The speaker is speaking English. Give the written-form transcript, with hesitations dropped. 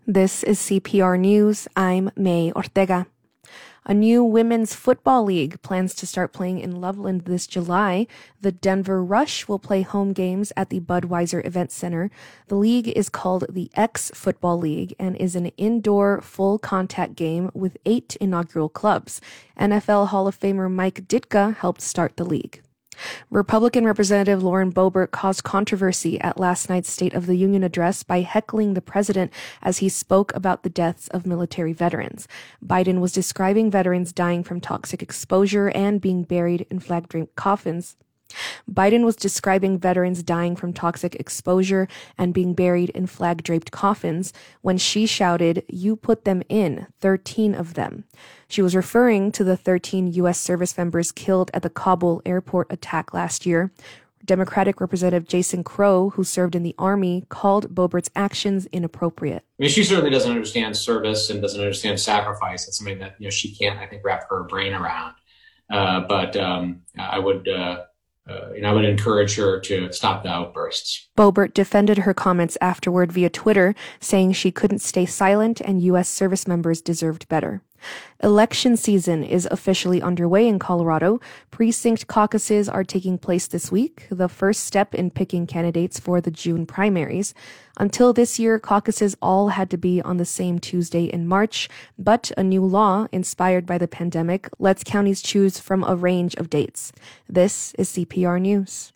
This is CPR News. I'm May Ortega. A new women's football league plans to start playing in Loveland this July. The Denver Rush will play home games at the Budweiser Event Center. The league is called the X Football League and is an indoor full-contact game with 8 inaugural clubs. NFL Hall of Famer Mike Ditka helped start the league. Republican Representative Lauren Boebert caused controversy at last night's State of the Union address by heckling the president as he spoke about the deaths of military veterans. Biden was describing veterans dying from toxic exposure and being buried in flag-draped coffins. Biden was describing veterans dying from toxic exposure and being buried in flag-draped coffins when she shouted, "You put them in, 13 of them." She was referring to the 13 U.S. service members killed at the Kabul airport attack last year. Democratic Representative Jason Crow, who served in the Army, called Boebert's actions inappropriate. I mean, she certainly doesn't understand service and doesn't understand sacrifice. It's something that she can't, I think, wrap her brain around. But I would encourage her to stop the outbursts. Boebert defended her comments afterward via Twitter, saying she couldn't stay silent and U.S. service members deserved better. Election season is officially underway in Colorado. Precinct caucuses are taking place this week, the first step in picking candidates for the June primaries. Until this year, caucuses all had to be on the same Tuesday in March, but a new law, inspired by the pandemic, lets counties choose from a range of dates. This is CPR News.